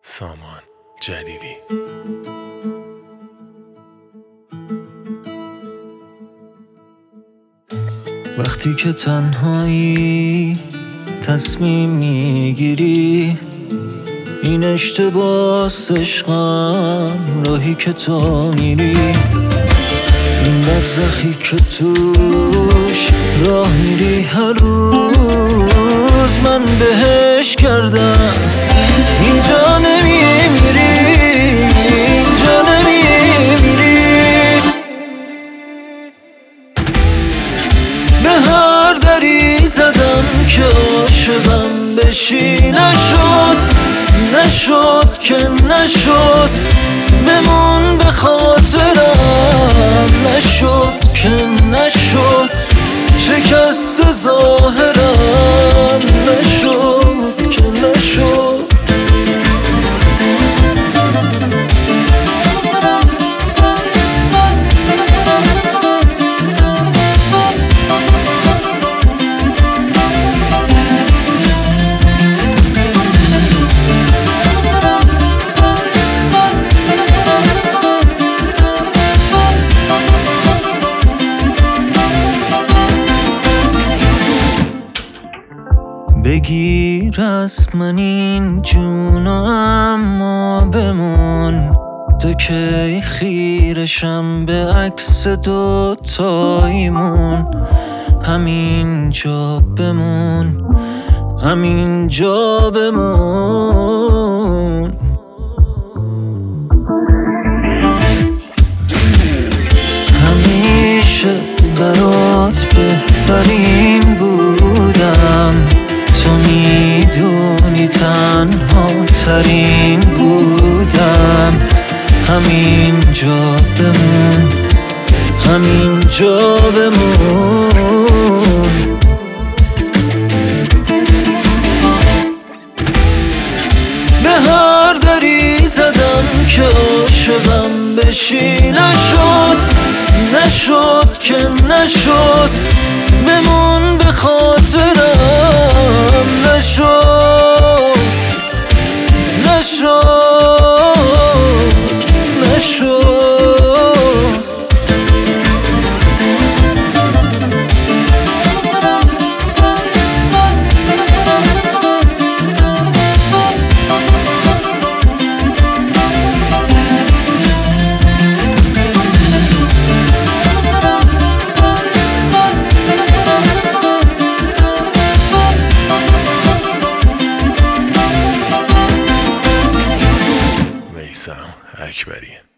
سامان جلیلی. وقتی که تنهایی تصمیم میگیری این اشتباس عشقم، راهی که تو میری، این برزخی که توش راه میری هر روز من بهش کردم. اینجا نمیمیری، اینجا نمیمیری، به هر دری زدم که عاشقم بشی، نشد که نشد، بمون به خاطرم، نشد که نشد، شکست ظاهرم، نشد که نشد. بگیر از من این جونو اما بمون، تا کی خیرشم به عکس دوتاییمون. همینجا بمون، همینجا بمون. همیشه برات بهترین بودم، تو میدونی تنها ترین بودم. همینجا بمون، همینجا بمون. به هر دری زدم که عاشقم بشی، نشد که نشد، بمون به خاطرم، نشد نشد. میثم اکبری.